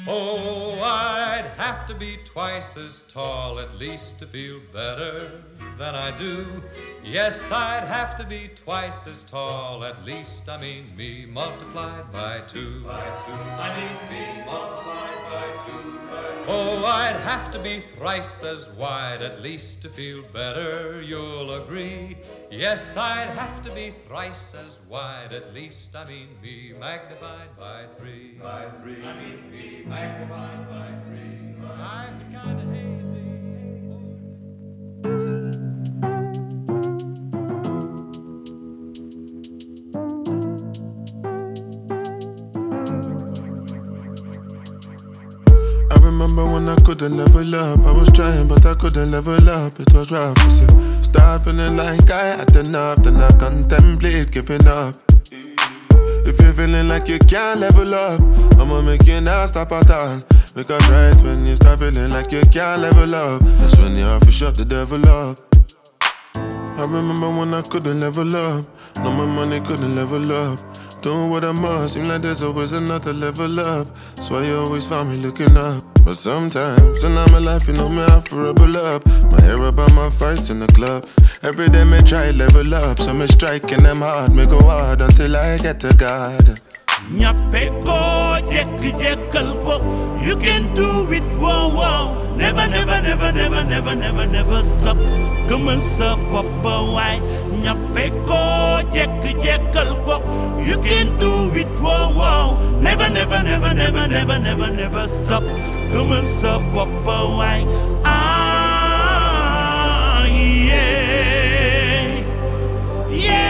Oh, I'd have to be twice as tall at least to feel better than I do. Yes, I'd have to be twice as tall at least. I mean me multiplied by two. I mean me multiplied by two. Oh, I'd have to be thrice as wide at least to feel better, you'll agree. Yes, I'd have to be thrice as wide at least. I mean me magnified by three. I mean me magnified by three. I'm kind of hazy. I remember when I couldn't level up. I was trying, but I couldn't level up. It was rough. I said, start feeling like I had enough. Then I contemplate giving up. If you're feeling like you can't level up, I'ma make you not stop at all. Because right when you start feeling like you can't level up, that's when you have to shut the devil up. I remember when I couldn't level up. No, my money couldn't level up. Doing what I must, seem like there's always another level up. That's why you always find me looking up. But sometimes, in my life, you know me, I have to rebel up. My hair about my fights in the club. Every day me try level up. So me striking them hard, me go hard until I get to God. Nyafeko, jekalko, you can do it, wow, wow. Never, never, never, never, never, never, never stop. Come on, sir, papa, why? Nyafeko, jekalko, you can do it, wow, wow. Never, never, never, never, never, never, never stop. Come on, sir, papa, why? Ah, yeah, yeah.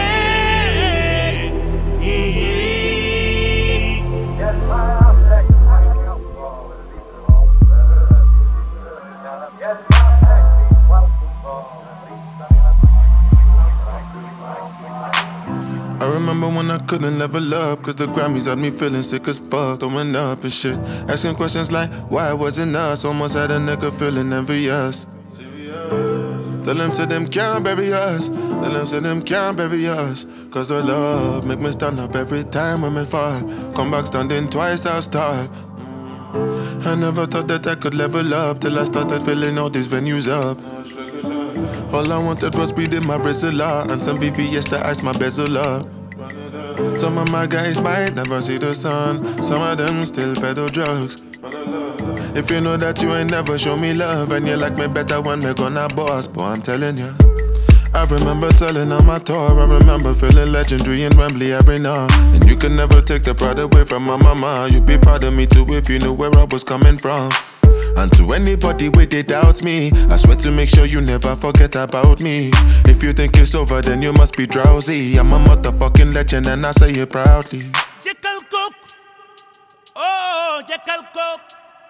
I remember when I couldn't level up, cause the Grammys had me feeling sick as fuck, throwing up and shit. Asking questions like, why wasn't us? Almost had a nigga feeling envious. Tell them say them can't bury us. Tell them say them can't bury us. Cause the love make me stand up every time when me fall. Come back standing twice as tall. I never thought that I could level up till I started filling all these venues up. All I wanted was weed in my Brazilla and some VVS to ice my bezel up. Some of my guys might never see the sun. Some of them still peddle drugs. If you know that you ain't never show me love and you like me better when we're gonna boss, boy, I'm telling you. I remember selling on my tour. I remember feeling legendary in Wembley every now. And you could never take the pride away from my mama. You'd be proud of me too if you knew where I was coming from. And to anybody with it doubts me, I swear to make sure you never forget about me. If you think it's over, then you must be drowsy. I'm a motherfucking legend and I say it proudly. Jekalko, oh Jekalko,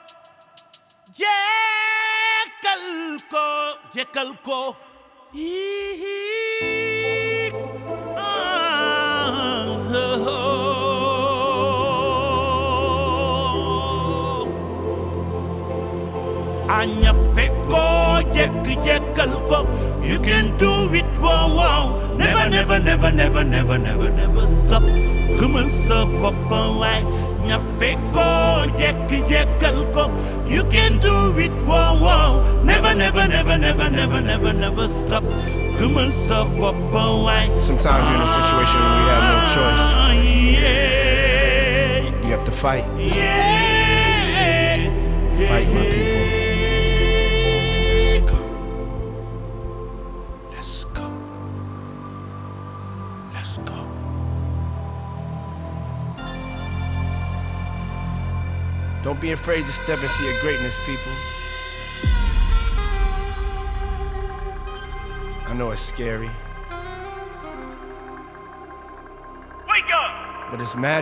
Jekalko, Jekalko. Anya feko, jekalko, you can do it, wow, wow. Never, never, never, never, never, never, never stop. Come on, sir, papa, why? Anya feko, jekalko, you can do it, wow, wow. Never, never, never, never, never, never, never stop. Come on, sir, papa, why? Sometimes you're in a situation where you have no choice. Yeah. You have to fight. Yeah. Fight, my people. Let's go. Let's go. Don't be afraid to step into your greatness, people. I know it's scary. Wake up! But it's magic.